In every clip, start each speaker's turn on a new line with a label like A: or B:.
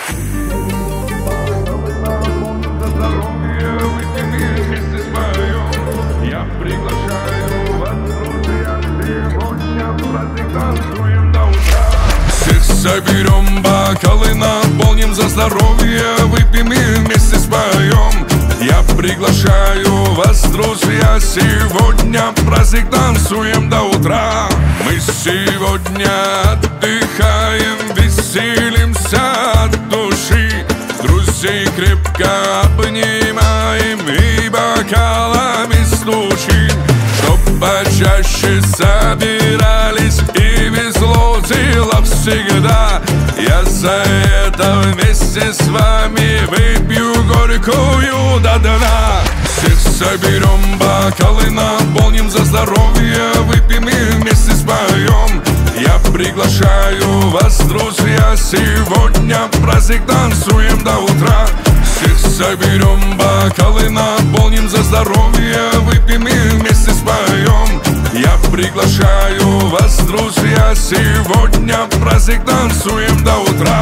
A: Я приглашаю вас, друзья, сегодня праздник танцуем до утра. Всех соберем, бокалы наполним за здоровье, выпьем и вместе споем. Я приглашаю вас, друзья, сегодня праздник танцуем до утра. Мы сегодня отдыхаем, веселимся от души. Друзей крепко обнимаем и бокалами стучим. Чтоб почаще собирались и везло дело всегда. Я за это вместе с вами выпью горькую до дна. Всех соберем, бокалы наполним за здоровье, выпьем и вместе споем. Я приглашаю вас, друзья, сегодня праздник танцуем до утра. Всех соберем, бокалы наполним за здоровье, выпьем и вместе споем. Я приглашаю вас, друзья, сегодня праздник танцуем до утра.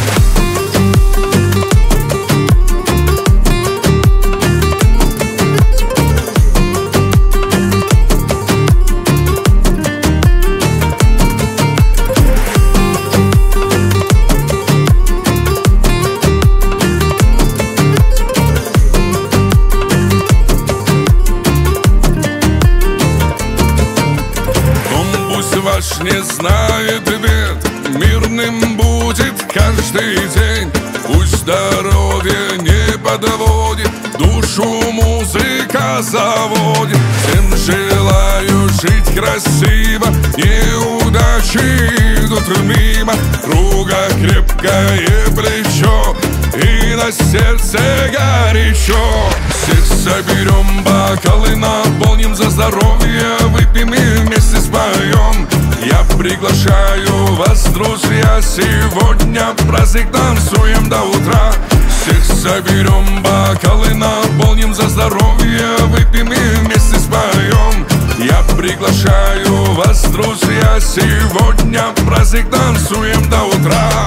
A: Ваш не знает бед, мирным будет каждый день. Пусть здоровье не подводит, душу музыка заводит. Всем желаю жить красиво, неудачи идут мимо. Друга крепкое плечо и на сердце горячо. Всех соберем, бокалы наполним за здоровье, выпьем и вместе споем. Я приглашаю вас, друзья, сегодня праздник танцуем до утра. Всех соберем, бокалы наполним за здоровье, выпьем и вместе споем. Я приглашаю вас, друзья, сегодня праздник танцуем до утра.